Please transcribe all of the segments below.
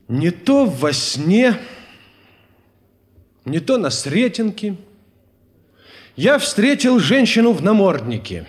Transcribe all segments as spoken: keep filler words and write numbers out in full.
Не то во сне, не то на Сретенке я встретил женщину в наморднике.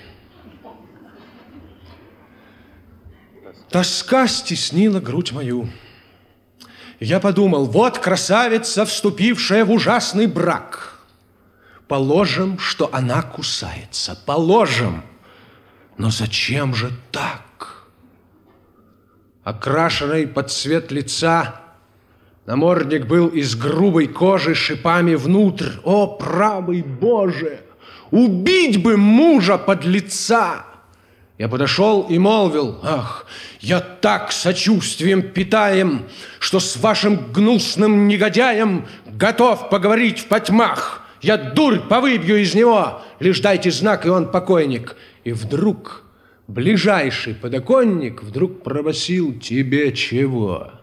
Тоска стеснила грудь мою. Я подумал, вот красавица, вступившая в ужасный брак. Положим, что она кусается, положим. Но зачем же так? Окрашенный под цвет лица, намордник был из грубой кожи шипами внутрь. О, правый Боже! Убить бы мужа подлеца! Я подошел и молвил: ах, я так сочувствием питаем, что с вашим гнусным негодяем готов поговорить в потьмах. Я дурь повыбью из него, лишь дайте знак, и он покойник. И вдруг ближайший подоконник вдруг пробасил: тебе чего?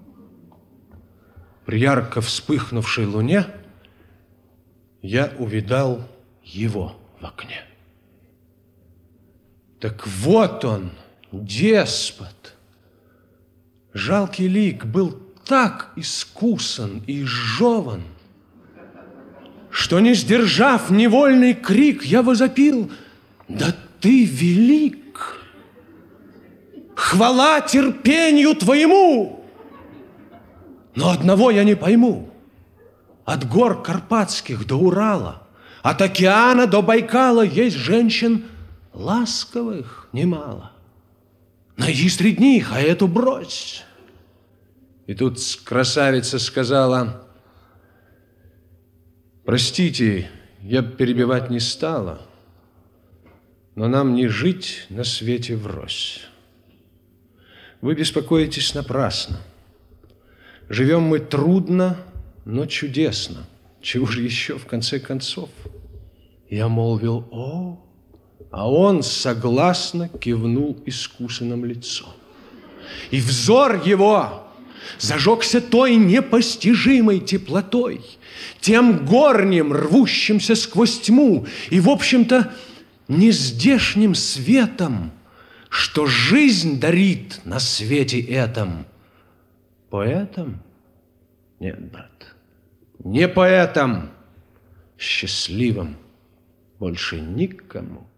При ярко вспыхнувшей луне я увидал его в окне. Так вот он, деспот. Жалкий лик был так искусан и изжеван, что, не сдержав невольный крик, я возопил: да ты велик! Хвала терпению твоему! Но одного я не пойму: от гор Карпатских до Урала, от океана до Байкала есть женщин ласковых немало. Найди среди них, а эту брось. И тут красавица сказала: простите, я перебивать не стала, но нам не жить на свете врозь. Вы беспокоитесь напрасно. Живем мы трудно, но чудесно. Чего же еще в конце концов? Я молвил: о, а он согласно кивнул искусанным лицом. И взор его зажегся той непостижимой теплотой, тем горнем, рвущимся сквозь тьму, и, в общем-то, нездешним светом, что жизнь дарит на свете этом. Поэтом? Нет, брат, не поэтом. Счастливым больше никому.